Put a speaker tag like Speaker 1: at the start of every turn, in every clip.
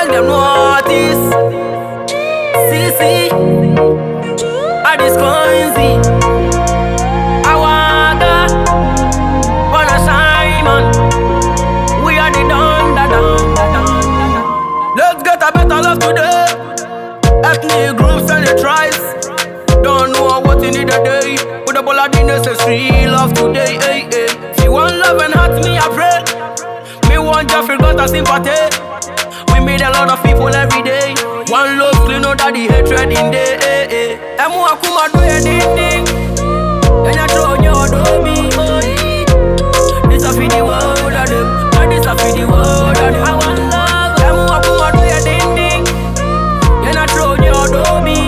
Speaker 1: make them notice. CC, I this coinsy. I wanna shine, man. We are the done. Let's get a better love today. Ethnic groups and the tribes don't know what you need a day. Put up all of the necessary love today. If you want love and heart, me I pray. Me want Jeffrey got a sympathy. We meet a lot of people every day. One love clean out of the hatred in day. Emu akuma do ya ding. And I throw your do me. This a for the world of them. And this a for the world of them. I want love. Emu akuma do ya ding. And I throw your do me.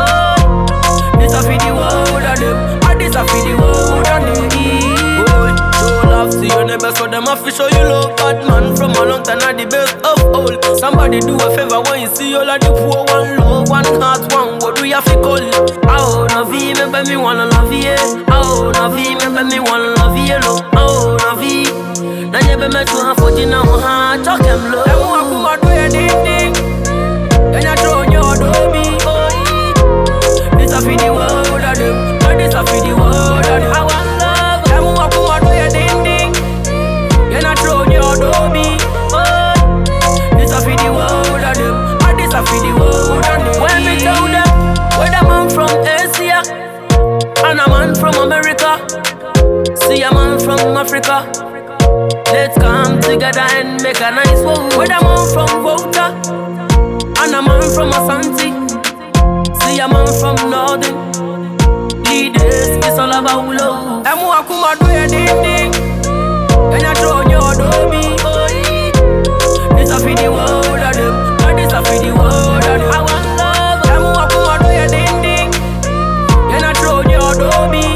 Speaker 1: This a for the world of them. And this a for the world of them. Show love to your neighbors, so them have to show you love. Bad man from a long time are the best of all. Somebody do a favor when you see all of the poor. One love, one heart, one word we have to call. Oh, no V, remember me wanna love you. Oh, no V, remember me wanna love you. Oh, no V, now you be met to have for you now. Talk them low. Them walk over do your ding. Then you throw your do me. This a for the world of them. And this a for the world of them. I want love. Them walk over do your ding. Then you throw your do me. This a for the world of them. And this a for the world of them. When me tell them, where the man from Asia and a man from America, see a man from Africa. Let's come together and make a nice world. Where the man from Volta and a man from Asante, see a man from Northern. Leaders, it's all about love. Emu akuma do ya ding. And you throw your do me. This a for the world of them. And this a for the world of them. I want love. Emu akuma do ya ding. And you throw your do me.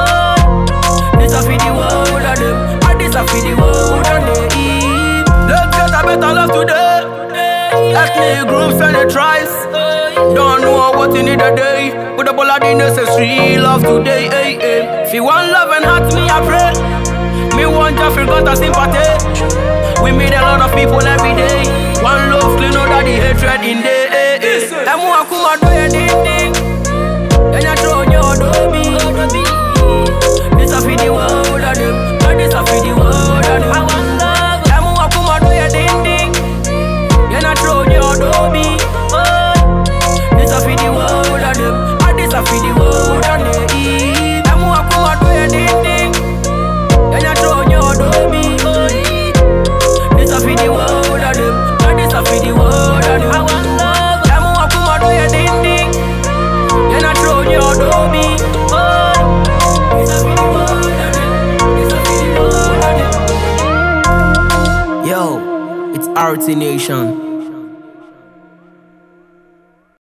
Speaker 1: This a for the world of them. And this a for the world of them. Let's get a better love today. Ethnic groups and the tribes don't know what you need a day. Put up all of the necessary love today. If you want love and heart, me I pray. Me want Jeffrey got a sympathy. We meet a lot of people every day. One love clean out of the hatred in day. Emu akuma do ya ding. Then you throw your do me. This a for the world of them. And this a for the world of them. I want love. Emu akuma do ya ding. Then you throw your do me. This a for the world of them. And this a for the world of them. Emu akuma do ya ding. Then you throw your do me. This a for the world of them. And this a for the world of them. I want love. Emu akuma do ya ding. Then you throw your do me. This a for the world of them. This a for the world of them. Yo, it's RT Nation.